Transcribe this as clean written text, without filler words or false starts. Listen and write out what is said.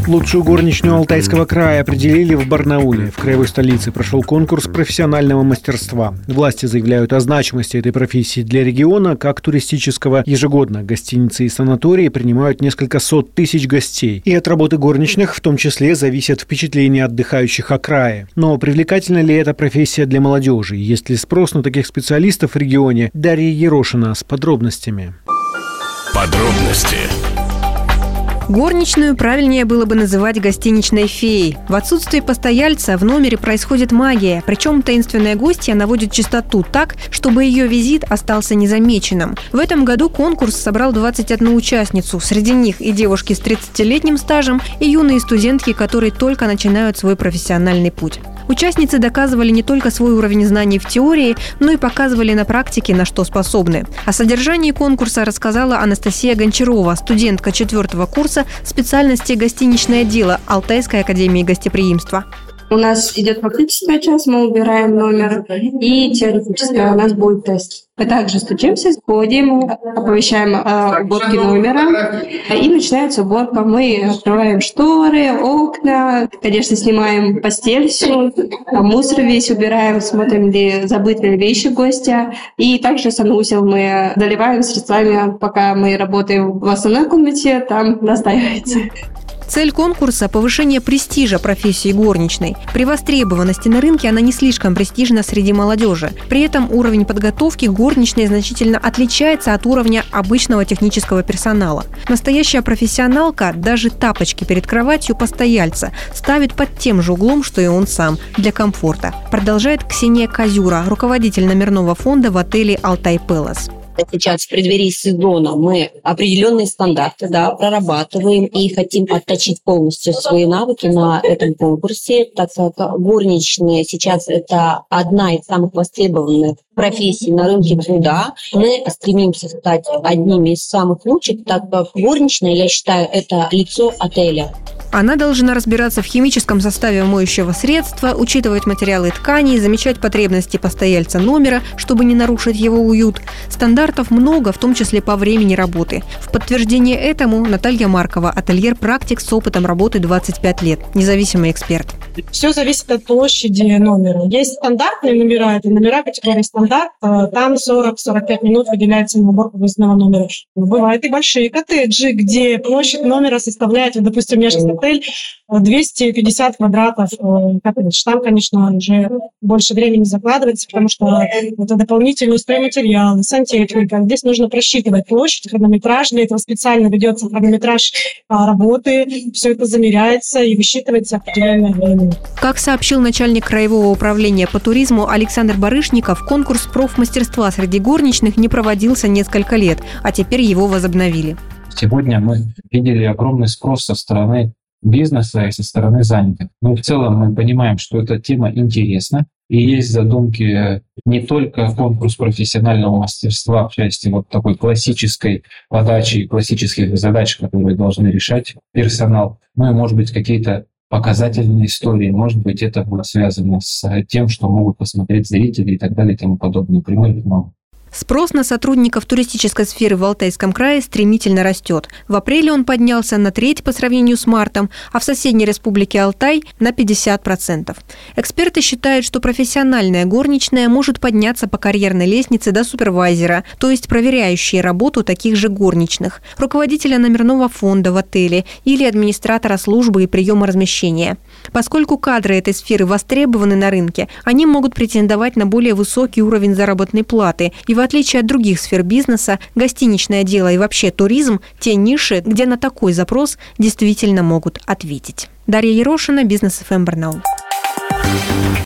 Лучшую горничную Алтайского края определили в Барнауле. В краевой столице прошел конкурс профессионального мастерства. Власти заявляют о значимости этой профессии для региона как туристического. Ежегодно гостиницы и санатории принимают несколько сот тысяч гостей. И от работы горничных в том числе зависят впечатления отдыхающих о крае. Но привлекательна ли эта профессия для молодежи? Есть ли спрос на таких специалистов в регионе? Дарья Ерошина с подробностями. Подробности. Горничную правильнее было бы называть гостиничной феей. В отсутствие постояльца в номере происходит магия, причем таинственная гостья наводит чистоту так, чтобы ее визит остался незамеченным. В этом году конкурс собрал 21 участницу. Среди них и девушки с 30-летним стажем, и юные студентки, которые только начинают свой профессиональный путь. Участницы доказывали не только свой уровень знаний в теории, но и показывали на практике, на что способны. О содержании конкурса рассказала Анастасия Гончарова, студентка 4-го курса специальности «Гостиничное дело» Алтайской академии гостеприимства. У нас идет практическая часть, мы убираем номер, и теоретическая у нас будет тест. Мы также стучимся, ходим, оповещаем о уборке номера, и начинается уборка. Мы открываем шторы, окна, конечно, снимаем постель всю, мусор весь убираем, смотрим, ли забыты ли вещи гостя. И также санузел мы доливаем средствами, пока мы работаем в основной комнате, там настаивается. Цель конкурса – повышение престижа профессии горничной. При востребованности на рынке она не слишком престижна среди молодежи. При этом уровень подготовки горничной значительно отличается от уровня обычного технического персонала. Настоящая профессионалка даже тапочки перед кроватью постояльца ставит под тем же углом, что и он сам, для комфорта. Продолжает Ксения Козюра, руководитель номерного фонда в отеле «Алтай Пэлас». Сейчас в преддверии сезона мы определенные стандарты прорабатываем и хотим отточить полностью свои навыки на этом конкурсе, так как горничные сейчас это одна из самых востребованных профессий на рынке труда. Мы стремимся стать одними из самых лучших, так как горничная, я считаю, это лицо отеля. Она должна разбираться в химическом составе моющего средства, учитывать материалы тканей, замечать потребности постояльца номера, чтобы не нарушить его уют. Стандартов много, в том числе по времени работы. В подтверждение этому Наталья Маркова, ательер-практик с опытом работы 25 лет, независимый эксперт. Все зависит от площади номера. Есть стандартные номера, это номера категории стандарт, там 40-45 минут выделяется на уборку выездного номера. Бывают и большие коттеджи, где площадь номера составляет, допустим, отель 250 квадратов коттедж. Там, конечно, уже больше времени закладывается, потому что это дополнительные стройматериалы, сантехника. Здесь нужно просчитывать площадь, хронометраж. Для этого специально ведется хронометраж работы. Все это замеряется и высчитывается определенное время. Как сообщил начальник краевого управления по туризму Александр Барышников, конкурс профмастерства среди горничных не проводился несколько лет, а теперь его возобновили. Сегодня мы видели огромный спрос со стороны бизнеса и со стороны занятых. Но в целом мы понимаем, что эта тема интересна, и есть задумки не только конкурс профессионального мастерства в части вот такой классической подачи, классических задач, которые должны решать персонал, ну и, может быть, какие-то показательные истории, может быть, это будет связано с тем, что могут посмотреть зрители и так далее и тому подобное. Примеров много. Спрос на сотрудников туристической сферы в Алтайском крае стремительно растет. В апреле он поднялся на треть по сравнению с мартом, а в соседней республике Алтай – на 50%. Эксперты считают, что профессиональная горничная может подняться по карьерной лестнице до супервайзера, то есть проверяющей работу таких же горничных, руководителя номерного фонда в отеле или администратора службы и приема размещения. Поскольку кадры этой сферы востребованы на рынке, они могут претендовать на более высокий уровень заработной платы. И в отличие от других сфер бизнеса, гостиничное дело и вообще туризм – те ниши, где на такой запрос действительно могут ответить. Дарья Ерошина, Бизнес ФМ Барнаул.